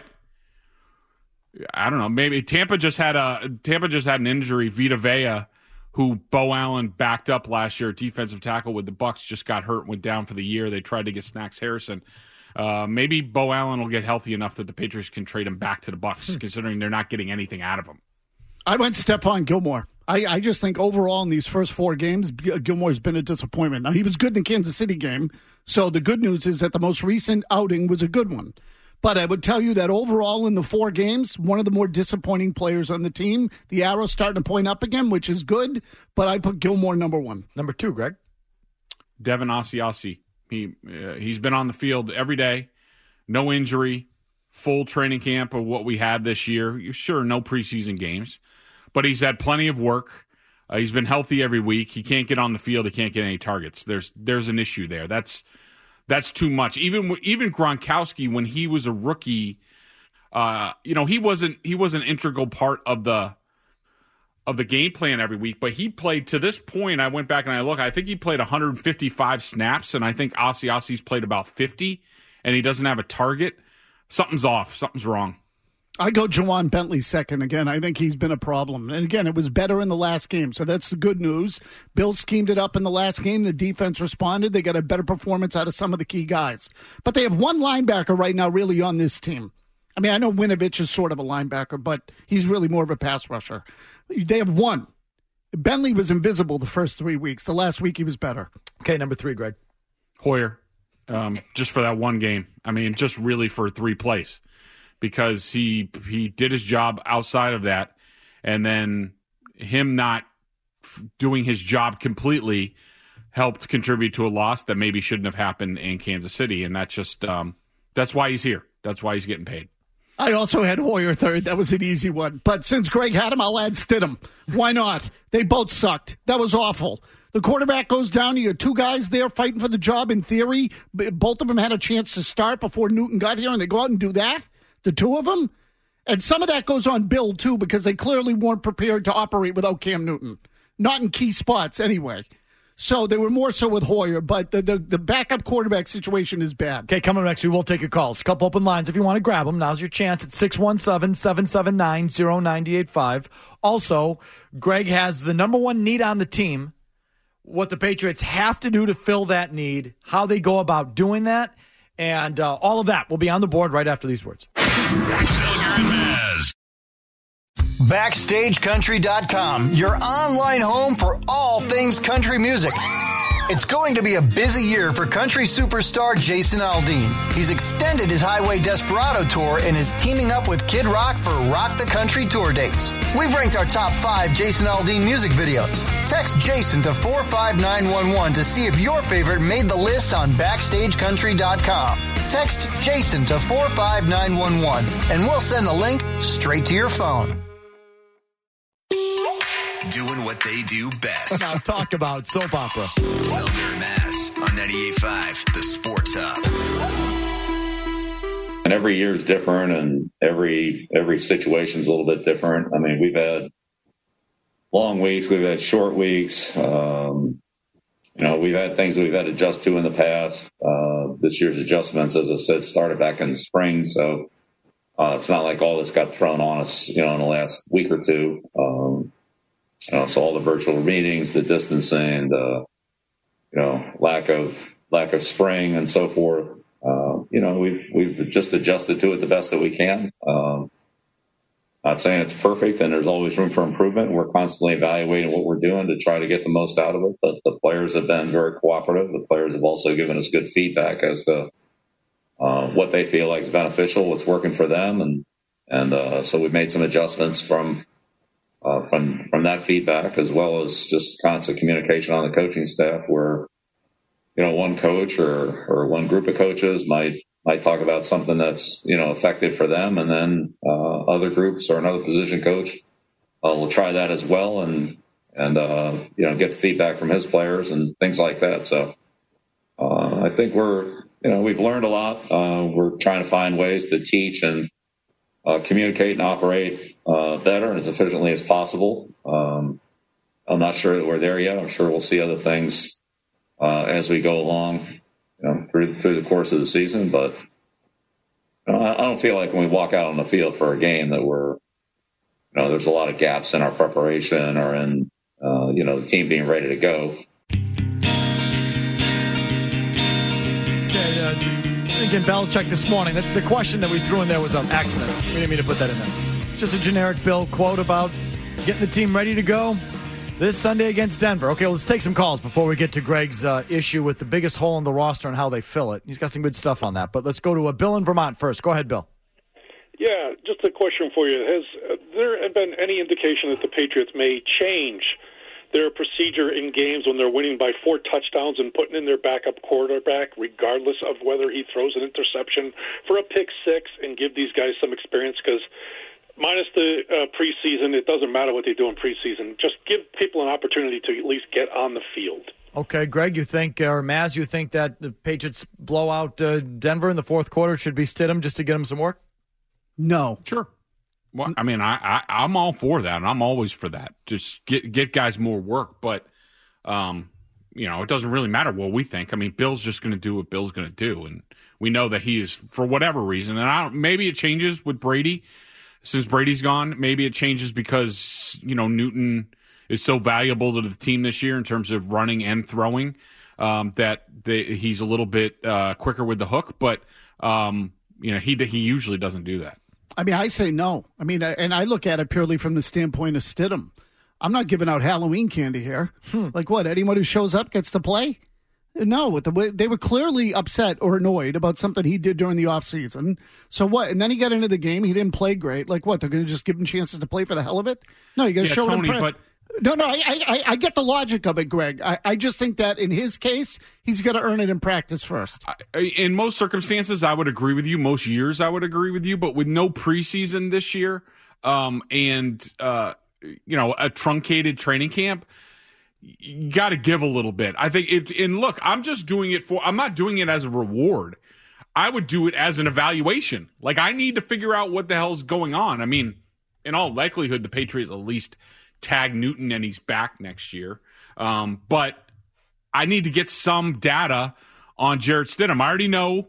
S5: I don't know, maybe Tampa just had a Tampa just had an injury. Vita Vea, who Bo Allen backed up last year, defensive tackle with the Bucs, just got hurt, went down for the year. They tried to get Snacks Harrison. Uh, maybe Bo Allen will get healthy enough that the Patriots can trade him back to the Bucs, considering they're not getting anything out of him.
S3: I went Stephon Gilmore. I, I just think overall in these first four games, Gilmore's been a disappointment. Now, he was good in the Kansas City game, so the good news is that the most recent outing was a good one. But I would tell you that overall in the four games, one of the more disappointing players on the team. The arrow's starting to point up again, which is good, but I put Gilmore number one.
S4: Number two, Greg.
S5: Devin Asiasi. He, uh, he's been on the field every day, no injury, full training camp of what we had this year. Sure, no preseason games, but he's had plenty of work. Uh, he's been healthy every week. He can't get on the field. He can't get any targets. There's there's an issue there. That's That's too much. Even even Gronkowski, when he was a rookie, uh, you know, he wasn't he was an integral part of the of the game plan every week. But he played to this point. I went back and I look. I think he played one hundred fifty-five snaps, and I think Asiasi's played about fifty, and he doesn't have a target. Something's off. Something's wrong.
S3: I go Juwan Bentley second again. I think he's been a problem. And again, it was better in the last game, so that's the good news. Bill schemed it up in the last game. The defense responded. They got a better performance out of some of the key guys. But they have one linebacker right now really on this team. I mean, I know Winovich is sort of a linebacker, but he's really more of a pass rusher. They have one. Bentley was invisible the first three weeks. The last week he was better.
S4: Okay, number three, Greg.
S5: Hoyer, um, just for that one game. I mean, just really for three plays. Because he he did his job outside of that, and then him not f- doing his job completely helped contribute to a loss that maybe shouldn't have happened in Kansas City, and that's just um, that's why he's here. That's why he's getting paid.
S3: I also had Hoyer third. That was an easy one. But since Greg had him, I'll add Stidham. Why not? They both sucked. That was awful. The quarterback goes down. You got two guys there fighting for the job in theory. Both of them had a chance to start before Newton got here, and they go out and do that? The two of them? And some of that goes on Bill, too, because they clearly weren't prepared to operate without Cam Newton. Not in key spots, anyway. So they were more so with Hoyer, but the, the, the backup quarterback situation is bad.
S4: Okay, coming up next, we will take your calls. A couple open lines if you want to grab them. Now's your chance at six one seven, seven seven nine, zero nine eight five. Also, Greg has the number one need on the team, what the Patriots have to do to fill that need, how they go about doing that, and uh, all of that will be on the board right after these words.
S2: Felger and Maz.
S6: Backstage Country dot com, your online home for all things country music. It's going to be a busy year for country superstar Jason Aldean. He's extended his Highway Desperado tour and is teaming up with Kid Rock for Rock the Country tour dates. We've ranked our top five Jason Aldean music videos. Text Jason to four five nine one one to see if your favorite made the list on Backstage Country dot com. Text Jason to four five nine one one and we'll send the link straight to your phone.
S7: doing what they do best.
S4: Now talk about soap opera.
S7: Felger and Mass on ninety-eight point five, the Sports Hub.
S9: And every year is different, and every every situation is a little bit different. I mean, we've had long weeks, we've had short weeks. Um, you know, we've had things we've had to adjust to in the past. Uh, this year's adjustments, as I said, started back in the spring, so uh, it's not like all this got thrown on us, you know, in the last week or two. Um, you know, so all the virtual meetings, the distancing, the you know lack of lack of spring and so forth. Uh, you know, we've we've just adjusted to it the best that we can. Um, not saying it's perfect, and there's always room for improvement. We're constantly evaluating what we're doing to try to get the most out of it. But the players have been very cooperative. The players have also given us good feedback as to uh, what they feel like is beneficial, what's working for them, and and uh, so we've made some adjustments from uh, from from that feedback, as well as just constant communication on the coaching staff, where you know, one coach or, or one group of coaches might might talk about something that's, you know, effective for them, and then uh, other groups or another position coach uh, will try that as well, and and uh, you know, get feedback from his players and things like that. So uh, I think we're, you know, we've learned a lot. Uh, we're trying to find ways to teach and uh, communicate and operate uh, better and as efficiently as possible. Um, I'm not sure that we're there yet. I'm sure we'll see other things Uh, as we go along, you know, through through the course of the season, but you know, I, I don't feel like when we walk out on the field for a game that we're, you know, there's a lot of gaps in our preparation or in, uh, you know, the team being ready to go.
S4: Okay, uh, again, Belichick this morning. The, the question that we threw in there was an accident. We didn't mean to put that in there. Just a generic Bill quote about getting the team ready to go this Sunday against Denver. Okay, let's take some calls before we get to Greg's uh, issue with the biggest hole in the roster and how they fill it. He's got some good stuff on that. But let's go to a Bill in Vermont first. Go ahead, Bill.
S10: Yeah, just a question for you. Has uh, there been any indication that the Patriots may change their procedure in games when they're winning by four touchdowns and putting in their backup quarterback, regardless of whether he throws an interception for a pick six, and give these guys some experience? Because minus the uh, preseason, it doesn't matter what they do in preseason. Just give people an opportunity to at least get on the field.
S4: Okay, Greg, you think, or Maz, you think that the Patriots blow out uh, Denver in the fourth quarter? Should be Stidham just to get him some work?
S3: No.
S5: Sure. Well, I mean, I, I, I'm all for that, and I'm always for that. Just get get guys more work. But, um, you know, it doesn't really matter what we think. I mean, Bill's just going to do what Bill's going to do, and we know that he is, for whatever reason, and I don't, maybe it changes with Brady. Since Brady's gone, maybe it changes because, you know, Newton is so valuable to the team this year in terms of running and throwing um, that they, he's a little bit uh, quicker with the hook. But, um, you know, he he usually doesn't do that.
S3: I mean, I say no. I mean, and I look at it purely from the standpoint of Stidham. I'm not giving out Halloween candy here. Hmm. Like what? Anyone who shows up gets to play? No, the way, they were clearly upset or annoyed about something he did during the offseason. So what? And then he got into the game. He didn't play great. Like what? They're going to just give him chances to play for the hell of it? No, you got to
S5: yeah,
S3: show
S5: Tony,
S3: him. Pre-
S5: but
S3: no, no, I, I, I get the logic of it, Greg. I, I just think that in his case, he's going to earn it in practice first.
S5: I, in most circumstances, I would agree with you. Most years, I would agree with you. But with no preseason this year, um, and uh, you know, a truncated training camp, you got to give a little bit. I think it, and look, I'm just doing it for, I'm not doing it as a reward. I would do it as an evaluation. Like, I need to figure out what the hell's going on. I mean, in all likelihood, the Patriots at least tag Newton and he's back next year. Um, but I need to get some data on Jarrett Stidham. I already know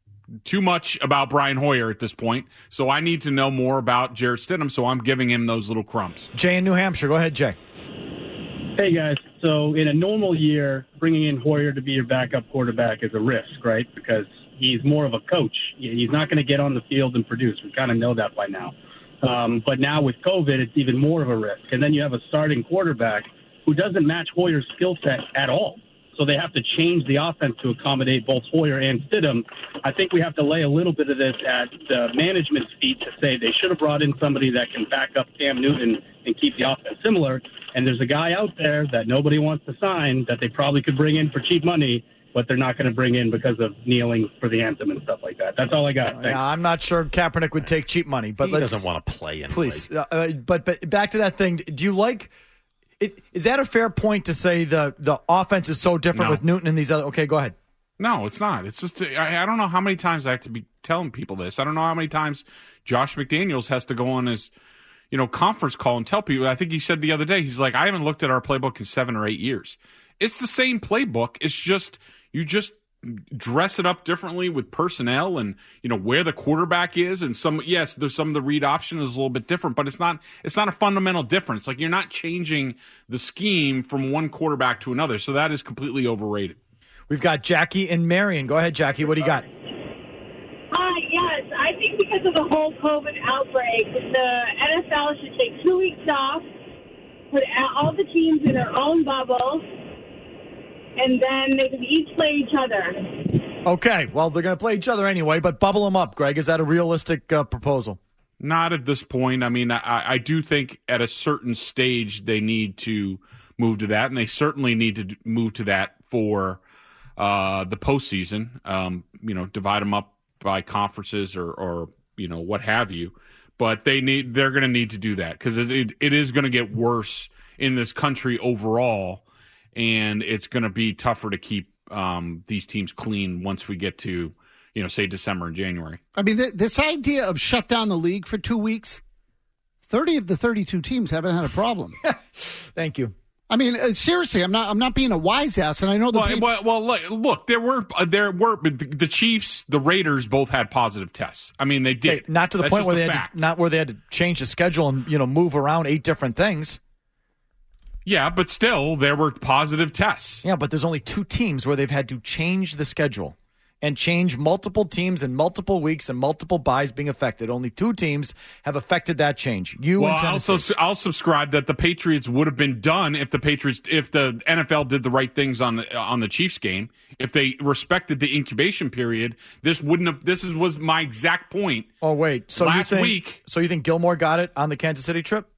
S5: too much about Brian Hoyer at this point, so I need to know more about Jarrett Stidham, so I'm giving him those little crumbs.
S4: Jay in New Hampshire. Go ahead, Jay.
S12: Hey, guys. So in a normal year, bringing in Hoyer to be your backup quarterback is a risk, right? Because he's more of a coach. He's not going to get on the field and produce. We kind of know that by now. Um, but now with COVID, it's even more of a risk. And then you have a starting quarterback who doesn't match Hoyer's skill set at all. So they have to change the offense to accommodate both Hoyer and Stidham. I think we have to lay a little bit of this at the management's feet to say they should have brought in somebody that can back up Cam Newton and keep the offense similar. And there's a guy out there that nobody wants to sign that they probably could bring in for cheap money, but they're not going to bring in because of kneeling for the anthem and stuff like that. That's all I got. Thanks.
S4: Yeah, I'm not sure Kaepernick would take cheap money, but
S1: he
S4: let's,
S1: doesn't want to play anyway.
S4: Please, uh, uh, but but back to that thing. Do you like? Is, is that a fair point to say the, the offense is so different
S5: No.
S4: with Newton and these other? Okay, go ahead.
S5: No, it's not. It's just I, I don't know how many times I have to be telling people this. I don't know how many times Josh McDaniels has to go on his, you know, conference call and tell people. I think he said the other day, he's like, I haven't looked at our playbook in seven or eight years. It's the same playbook. It's just you just dress it up differently with personnel and, you know, where the quarterback is. And some, yes, there's some of the read option is a little bit different, but it's not, it's not a fundamental difference. Like, you're not changing the scheme from one quarterback to another. So that is completely overrated.
S4: We've got Jackie and Marion. Go ahead, Jackie. What do you got?
S13: Hi, yes. I think because of the whole COVID outbreak, the N F L should take two weeks off, put all the teams in their own bubbles, and then they can each play each other.
S4: Okay, well, they're going to play each other anyway, but bubble them up, Greg. Is that a realistic uh, proposal?
S5: Not at this point. I mean, I, I do think at a certain stage they need to move to that, and they certainly need to move to that for uh, the postseason. Um, you know, divide them up by conferences or, or you know, what have you. But they need they're going to need to do that because it, it, it is going to get worse in this country overall, and it's going to be tougher to keep um, these teams clean once we get to, you know, say December and January.
S3: I mean, th- this idea of shut down the league for two weeks, thirty of the thirty-two teams haven't had a problem.
S4: Thank you.
S3: I mean, uh, seriously, I'm not. I'm not being a wise ass, and I know the
S5: Well,
S3: people.
S5: well, well look, look, there were uh, there were the Chiefs, the Raiders both had positive tests. I mean, they did.
S4: Okay, not to the
S5: That's
S4: point
S5: just
S4: where
S5: a
S4: they had
S5: fact.
S4: to, not where they had to change the schedule and, you know, move around eight different things.
S5: Yeah, but still, there were positive tests.
S4: Yeah, but there's only two teams where they've had to change the schedule and change multiple teams in multiple weeks and multiple buys being affected. Only two teams have affected that change. You
S5: Well,
S4: and
S5: I'll,
S4: Tennessee.
S5: so, I'll subscribe that the Patriots would have been done if the Patriots, if the N F L did the right things on the on the Chiefs game. If they respected the incubation period, this wouldn't have. This is, was my exact point.
S4: Oh wait, so
S5: last
S4: you think,
S5: week.
S4: So you think Gilmore got it on the Kansas City trip?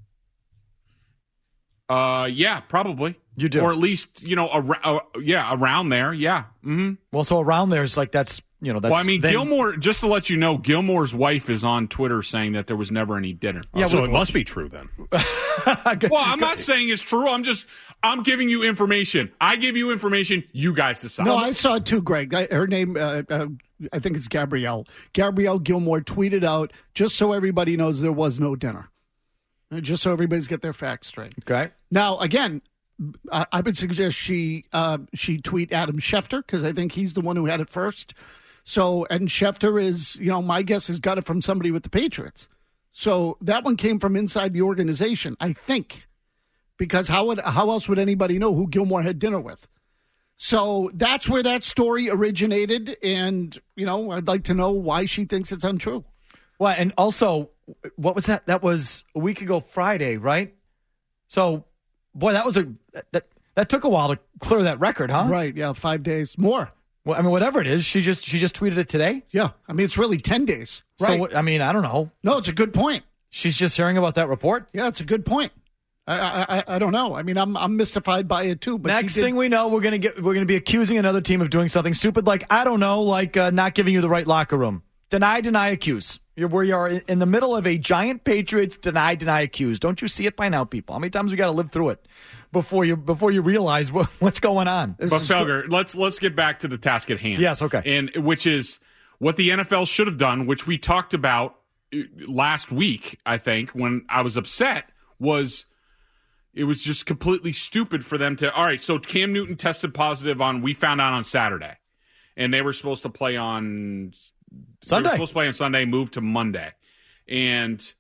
S5: Uh, yeah, probably.
S4: You do,
S5: or at least you know, ar- uh, yeah, around there. Yeah. Mm-hmm.
S4: Well, so around there is like that's you know that's.
S5: Well, I mean,
S4: then,
S5: Gilmore. Just to let you know, Gilmore's wife is on Twitter saying that there was never any dinner.
S1: Yeah, so it must be true then.
S5: Well, I'm not saying it's true. I'm just I'm giving you information. I give you information. You guys decide.
S3: No, I saw it too, Greg. I, her name, uh, uh, I think it's Gabrielle. Gabrielle Gilmore tweeted out, just so everybody knows there was no dinner. Uh, Just so everybody's get their facts straight.
S4: Okay.
S3: Now, again, I, I would suggest she uh, she tweet Adam Schefter because I think he's the one who had it first. So, and Schefter is, you know, my guess is got it from somebody with the Patriots. So that one came from inside the organization, I think, because how would how else would anybody know who Gilmore had dinner with? So that's where that story originated, and you know, I'd like to know why she thinks it's untrue.
S4: Well, and also, what was that? That was a week ago Friday, right? So, boy, that was a that that took a while to clear that record, huh?
S3: Right? Yeah, five days more.
S4: Well, I mean, whatever it is, she just she just tweeted it today.
S3: Yeah, I mean, it's really ten days. Right?
S4: So, I mean, I don't know.
S3: No, it's a good point.
S4: She's just hearing about that report.
S3: Yeah, it's a good point. I I, I don't know. I mean, I'm I'm mystified by it too. But
S4: next
S3: she did,
S4: thing we know, we're gonna get we're gonna be accusing another team of doing something stupid, like I don't know, like uh, not giving you the right locker room. Deny, deny, accuse. You're where you are in the middle of a giant Patriots deny, deny, accuse. Don't you see it by now, people? How many times we got to live through it before you before you realize what, what's going on?
S5: But Felger, let's let's get back to the task at hand.
S4: Yes, okay.
S5: And which is what the N F L should have done, which we talked about last week, I think, when I was upset, was it was just completely stupid for them to. All right, so Cam Newton tested positive on. We found out on Saturday, and they were supposed to play on
S4: Sunday.
S5: They were supposed to play on Sunday, moved to Monday, and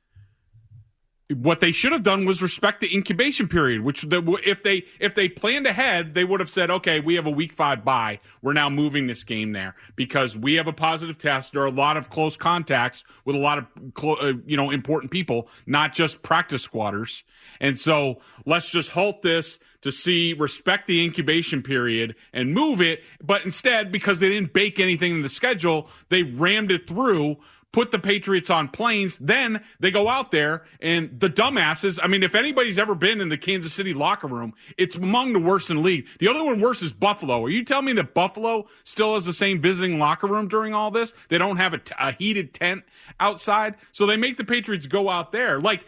S5: what they should have done was respect the incubation period. Which the, if they if they planned ahead, they would have said, "Okay, we have a week five bye. We're now moving this game there because we have a positive test. There are a lot of close contacts with a lot of clo- uh, you know important people, not just practice squatters. And so let's just halt this." To see, respect the incubation period and move it. But instead, because they didn't bake anything in the schedule, they rammed it through, put the Patriots on planes. Then they go out there and the dumbasses, I mean, if anybody's ever been in the Kansas City locker room, it's among the worst in the league. The other one worse is Buffalo. Are you telling me that Buffalo still has the same visiting locker room during all this? They don't have a, t- a heated tent outside. So they make the Patriots go out there. Like,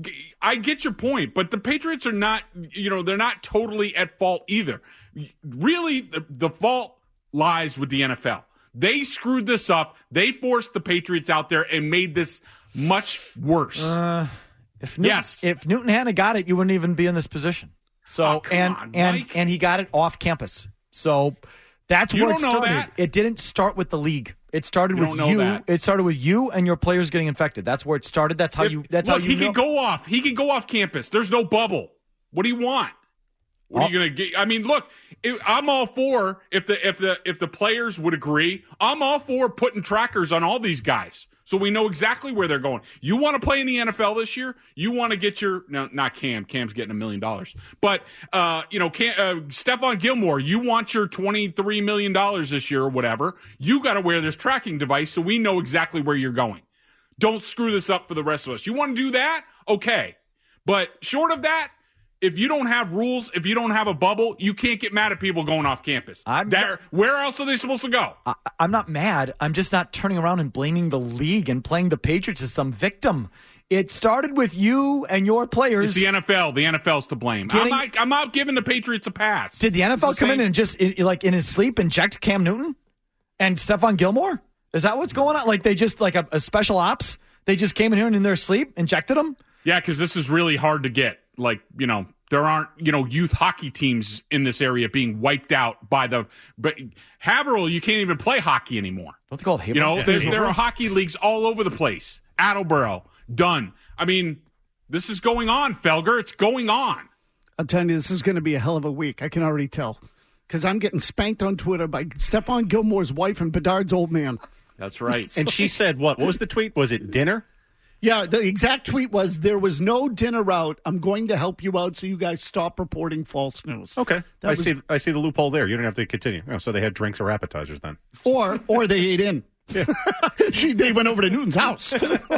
S5: I get your point, but the Patriots are not, you know, they're not totally at fault either. Really, the, the fault lies with the N F L. They screwed this up. They forced the Patriots out there and made this much worse.
S4: Uh, if Newton,
S5: yes.
S4: If Newton hadn't got it, you wouldn't even be in this position. So
S5: oh, come
S4: and
S5: on,
S4: and
S5: Mike.
S4: and he got it off campus. So that's
S5: You
S4: where it
S5: don't know
S4: started.
S5: that?
S4: It didn't start with the league. It started
S5: You
S4: with
S5: don't know
S4: you.
S5: that.
S4: It started with you and your players getting infected. That's where it started. That's how
S5: If-
S4: you. That's
S5: look,
S4: how you.
S5: he
S4: know.
S5: can go off. He can go off campus. There's no bubble. What do you want? What are you going to get? I mean, look, it, I'm all for if the if the if the players would agree. I'm all for putting trackers on all these guys so we know exactly where they're going. You want to play in the N F L this year? You want to get your no, not Cam. Cam's getting a million dollars, but uh, you know, Cam, uh, Stephon Gilmore. You want your twenty-three million dollars this year or whatever? You got to wear this tracking device so we know exactly where you're going. Don't screw this up for the rest of us. You want to do that? Okay, but short of that. If you don't have rules, if you don't have a bubble, you can't get mad at people going off campus.
S4: I'm
S5: there, where else are they supposed to go?
S4: I, I'm not mad. I'm just not turning around and blaming the league and playing the Patriots as some victim. It started with you and your players.
S5: It's the N F L. The N F L's to blame.
S4: Getting,
S5: I'm, not, I'm not giving the Patriots a pass.
S4: Did the N F L
S5: It's the
S4: come in
S5: same-
S4: and just, in, like in his sleep, inject Cam Newton and Stephon Gilmore? Is that what's going on? Like they just, like a, a special ops? They just came in here and in their sleep injected them?
S5: Yeah, because this is really hard to get. Like, you know, there aren't, you know, youth hockey teams in this area being wiped out by the. But Haverhill, you can't even play hockey anymore.
S4: Don't they call it
S5: You know,
S4: Haverhill?
S5: there's, there are hockey leagues all over the place. Attleboro, done. I mean, this is going on, Felger. It's going on.
S3: I'll tell you, this is going to be a hell of a week. I can already tell. Because I'm getting spanked on Twitter by Stephon Gilmore's wife and Bedard's old man.
S5: That's right.
S1: And she said what? What was the tweet? Was it dinner?
S3: Yeah, the exact tweet was, there was no dinner out. I'm going to help you out so you guys stop reporting false news.
S1: Okay.
S3: That
S1: I
S3: was-
S1: see I see the loophole there. You don't have to continue. Oh, so they had drinks or appetizers then.
S3: Or or they ate in.
S1: Yeah.
S3: she, they went over to Newton's house.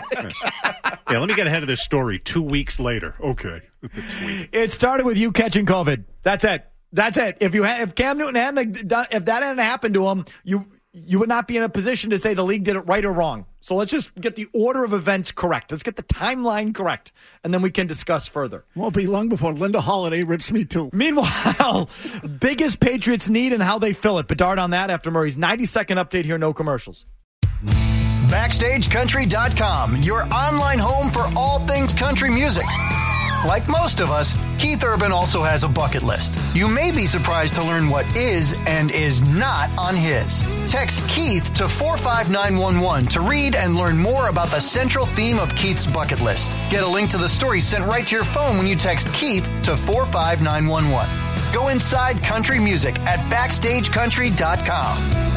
S1: Yeah, let me get ahead of this story two weeks later. Okay. The tweet.
S4: It started with you catching COVID. That's it. That's it. If you had, if Cam Newton hadn't done, if that hadn't happened to him, you you would not be in a position to say the league did it right or wrong. So let's just get the order of events correct. Let's get the timeline correct, and then we can discuss further.
S3: Won't be long before Linda Holiday rips me too.
S4: Meanwhile, biggest Patriots need and how they fill it. Bedard on that after Murray's ninety-second update here. No commercials.
S6: Backstage Country dot com, your online home for all things country music. Like most of us, Keith Urban also has a bucket list. You may be surprised to learn what is and is not on his. Text Keith to four five nine one one to read and learn more about the central theme of Keith's bucket list. Get a link to the story sent right to your phone when you text Keith to four five nine one one. Go inside country music at Backstage Country dot com.